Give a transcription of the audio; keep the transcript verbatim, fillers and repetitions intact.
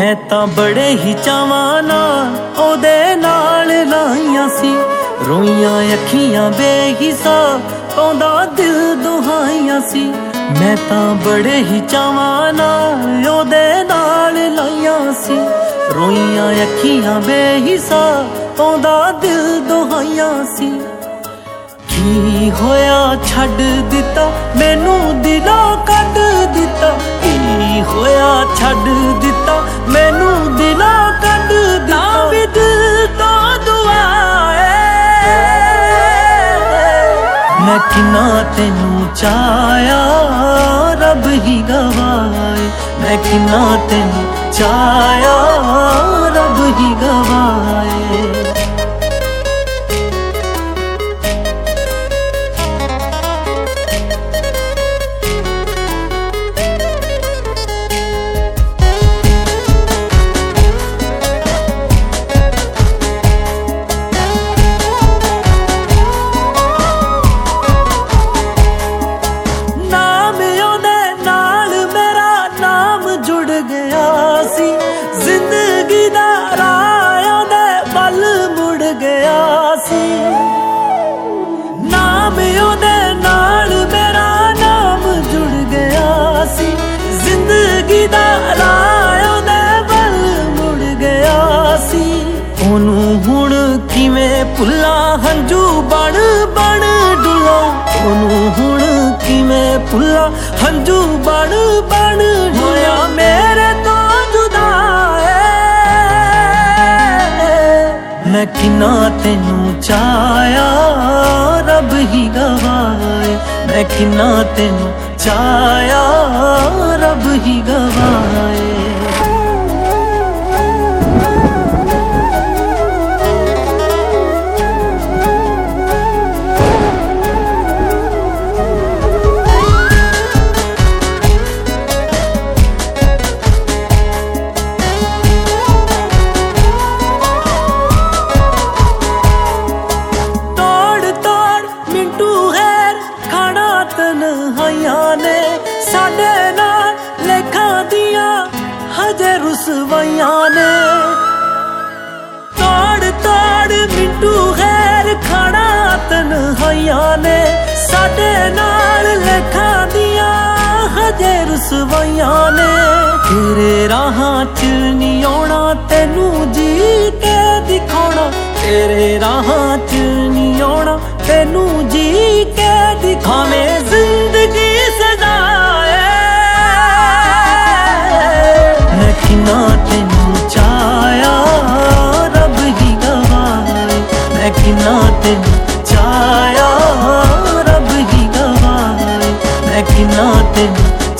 मैं तां बड़े ही चावां नाल ओदे नाल लाइयां सी, रोइयां अखियां बेहिसाब पाउंदा दिल दुहाइयां सी। मैं तां बड़े ही चावां नाल ओदे नाल लाइयां सी, रोइयां अखियां बेहिसाब पाउंदा दिल दुहाइयां सी। की होया छड्ड दिता मैनू दिलों कढ दिता, की होया छड्ड दिता मैनू दिलों कढ दिता। भी दिल तो दुआ है मैं किन्ना तेनू चाया रब ही गवाए, मैं किन्ना तेनू चाया रब ही गवाए। जिंदगी दा राह दे बल मुड़ गया सी, नाम ओदे नाल मेरा नाम जुड़ गया सी। जिंदगी दा राह दे बल मुड़ गया सी। ओनू हुण किवें भुल्ला हंजू बण बण डुला, ओनू हुण किवें भुल्ला हंजू बण बण डुला। मेरे तो जुदा मैं किन्ना तेनू चाया रब ही गवाए, मैं किन्ना तेनू चाया रब ही गवाए। तन्हाइयां ने साडे नाल लेखां दियां हजे रुसवाइयां ने, तोड़ तोड़ मिंटू खैर खाना तन्हाइयां ने साडे नाल लेखां दियां हजे रुसवाइयां ने। तेरे राहां च नी आउणा तेनू जी के दिखाउणा, तेरे राहां च नी आउणा तेनू जी के दिखावे। जिंदगी सजाए मैं किन्ना तेनू चाया रब ही गवाए, मैं किन्ना तेनू चाया रब ही गवाए, मैं किन्ना तेनू